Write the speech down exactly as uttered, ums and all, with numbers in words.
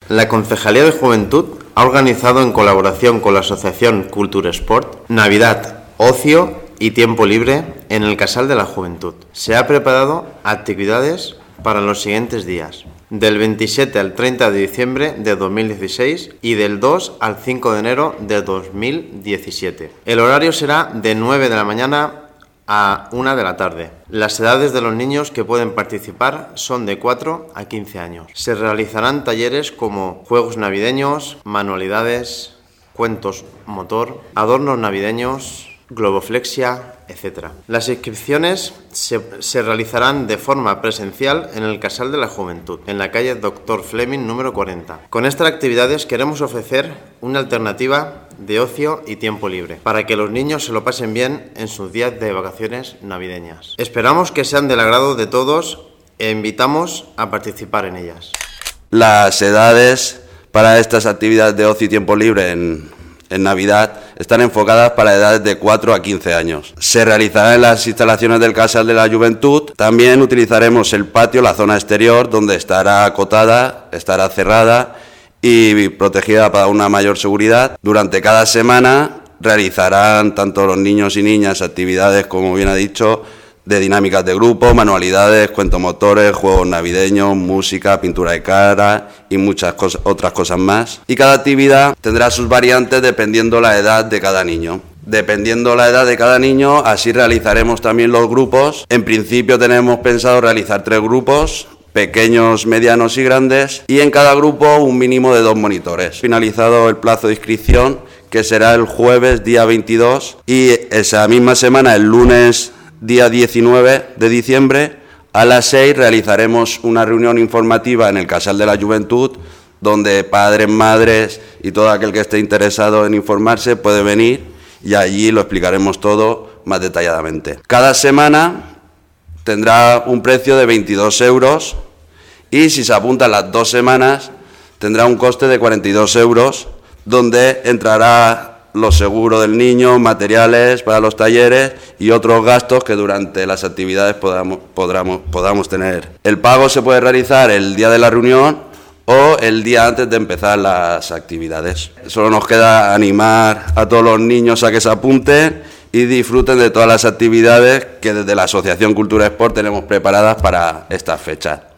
La Concejalía de Juventud ha organizado en colaboración con la Asociación Cultura Sport Navidad, Ocio y Tiempo Libre en el Casal de la Juventud. Se ha preparado actividades para los siguientes días, del veintisiete al treinta de diciembre de dos mil dieciséis y del dos al cinco de enero de dos mil diecisiete. El horario será de nueve de la mañana a una de la tarde. Las edades de los niños que pueden participar son de cuatro a quince años. Se realizarán talleres como juegos navideños, manualidades, cuentos motor, adornos navideños, globoflexia, etcétera. Las inscripciones se, se realizarán de forma presencial en el Casal de la Juventud, en la calle Doctor Fleming número cuarenta. Con estas actividades queremos ofrecer una alternativa de ocio y tiempo libre, para que los niños se lo pasen bien en sus días de vacaciones navideñas. Esperamos que sean del agrado de todos e invitamos a participar en ellas. Las edades para estas actividades de ocio y tiempo libre en en Navidad están enfocadas para edades de cuatro a quince años. Se realizará en las instalaciones del Casal de la Juventud. También utilizaremos el patio, la zona exterior, donde estará acotada, estará cerrada y protegida para una mayor seguridad. Durante cada semana realizarán tanto los niños y niñas actividades, como bien ha dicho, de dinámicas de grupo, manualidades, cuentomotores, juegos navideños, música, pintura de cara y muchas cosas, otras cosas más. Y cada actividad tendrá sus variantes dependiendo la edad de cada niño. Dependiendo la edad de cada niño, así realizaremos también los grupos. En principio tenemos pensado realizar tres grupos, pequeños, medianos y grandes, y en cada grupo un mínimo de dos monitores. Finalizado el plazo de inscripción, que será el jueves día veintidós, y esa misma semana, el lunes día diecinueve de diciembre, a las seis realizaremos una reunión informativa en el Casal de la Juventud, donde padres, madres y todo aquel que esté interesado en informarse puede venir y allí lo explicaremos todo más detalladamente. Cada semana tendrá un precio de veintidós euros y si se apuntan las dos semanas tendrá un coste de cuarenta y dos euros, donde entrará los seguros del niño, materiales para los talleres y otros gastos que durante las actividades podamos, podamos, podamos tener. El pago se puede realizar el día de la reunión o el día antes de empezar las actividades. Solo nos queda animar a todos los niños a que se apunten y disfruten de todas las actividades que desde la Asociación Cultura Sport tenemos preparadas para estas fechas.